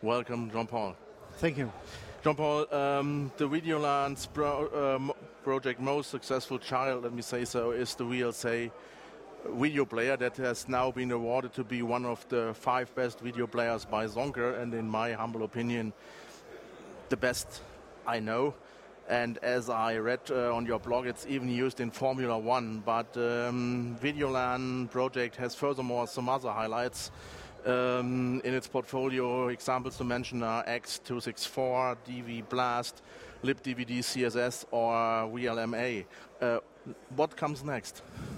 Welcome, Jean-Paul. Thank you. Jean-Paul, the Videoland's project most successful child, let me say so, is the VLC video player that has now been awarded to be one of the 5 best video players by Zonker, and in my humble opinion, the best I know. And as I read on your blog, it's even used in Formula One. But Videoland project has furthermore some other highlights in its portfolio. Examples to mention are X264, DV Blast, LibDVD CSS, or VLMA. What comes next?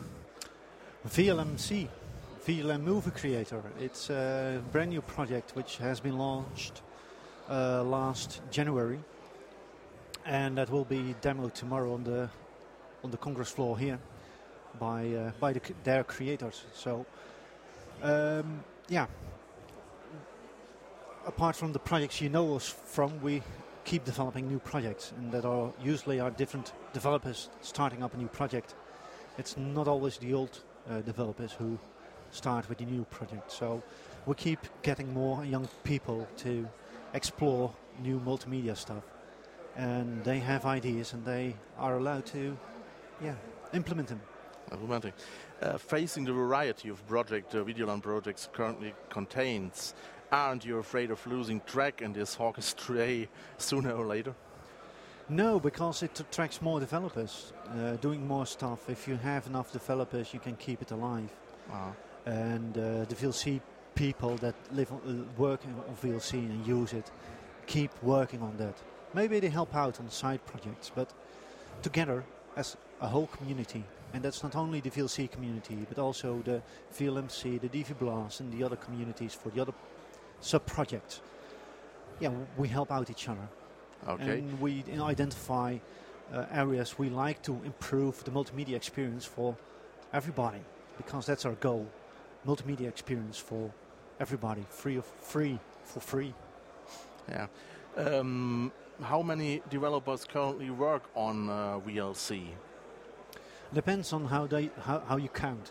VLMC, VLM Movie Creator. It's a brand new project which has been launched last January. And that will be demoed tomorrow on the Congress floor here by their creators. So, apart from the projects you know us from, we keep developing new projects, and that are usually our different developers starting up a new project. It's not always the old developers who start with the new project. So, we keep getting more young people to explore new multimedia stuff. And they have ideas, and they are allowed to, implement them. Implementing. Facing the variety of Videoland projects currently contains, aren't you afraid of losing track in this hawkish tray sooner or later? No, because it attracts more developers doing more stuff. If you have enough developers, you can keep it alive. And the VLC people that work on VLC and use it keep working on that. Maybe they help out on side projects, but together as a whole community, and that's not only the VLC community, but also the VLMC, the DV Blast, and the other communities for the other sub-projects. Yeah, we help out each other. Okay. And we identify areas we like to improve the multimedia experience for everybody, because that's our goal. Multimedia experience for everybody, for free. Yeah. How many developers currently work on VLC? Depends on how you count.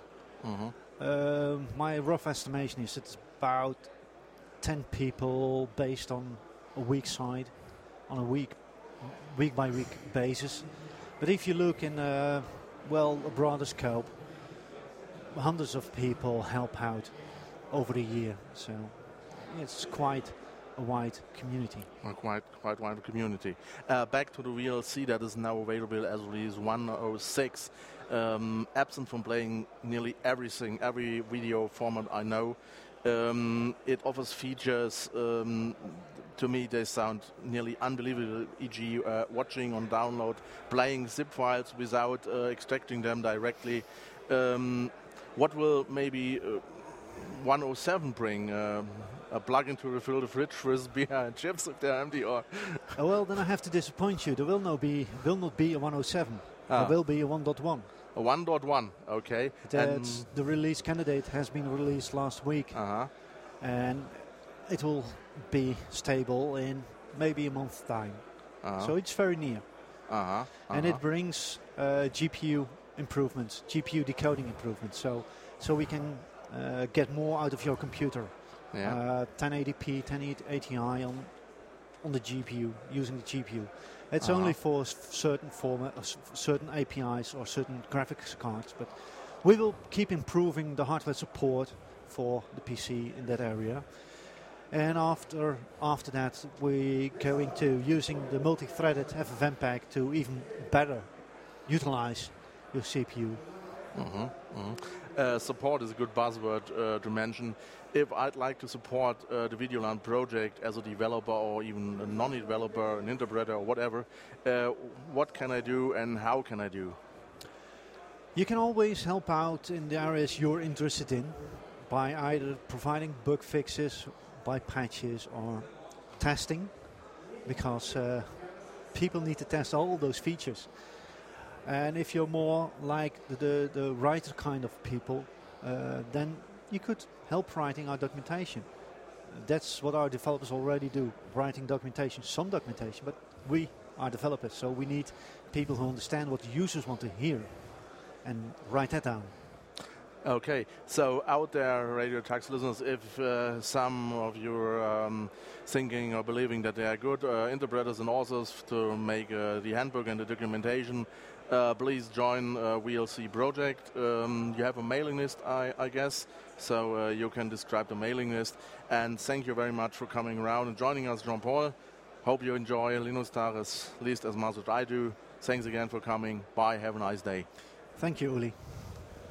My rough estimation is it's about 10 people based on a week side, on a week by week basis. But if you look in a broader scope, hundreds of people help out over the year. So it's quite a wide community. Quite wide community. Back to the VLC that is now available as release 106. Absent from playing nearly everything, every video format I know. It offers features, to me they sound nearly unbelievable, e.g. Watching on download, playing zip files without extracting them directly. What will maybe 107 bring? A plug-in to refill the fridge with beer and chips if they're empty, or? Well, then I have to disappoint you. There will not be a 107. There will be a 1.1. A 1.1, okay. That's the release candidate has been released last week, and it will be stable in maybe a month's time. So it's very near. And it brings GPU improvements, GPU decoding improvements. So we can get more out of your computer. 1080p, 1080 on the GPU, using the GPU. It's only for certain certain APIs or certain graphics cards, but we will keep improving the hardware support for the PC in that area. And after that, we're going to using the multi-threaded FFmpeg pack to even better utilize your CPU. Support is a good buzzword to mention. If I'd like to support the Videoland project as a developer or even a non-developer, an interpreter or whatever, what can I do and how can I do? You can always help out in the areas you're interested in by either providing bug fixes, by patches or testing, because people need to test all those features. And if you're more like the writer kind of people, then you could help writing our documentation. That's what our developers already do, writing documentation, some documentation, but we are developers, so we need people who understand what the users want to hear and write that down. Okay, so out there, Radio Tux listeners, if some of you are thinking or believing that they are good interpreters and authors to make the handbook and the documentation, please join VLC project. You have a mailing list, I guess, so you can describe the mailing list. And thank you very much for coming around and joining us, Jean-Paul. Hope you enjoy Linuxtag at least as much as I do. Thanks again for coming. Bye. Have a nice day. Thank you, Uli.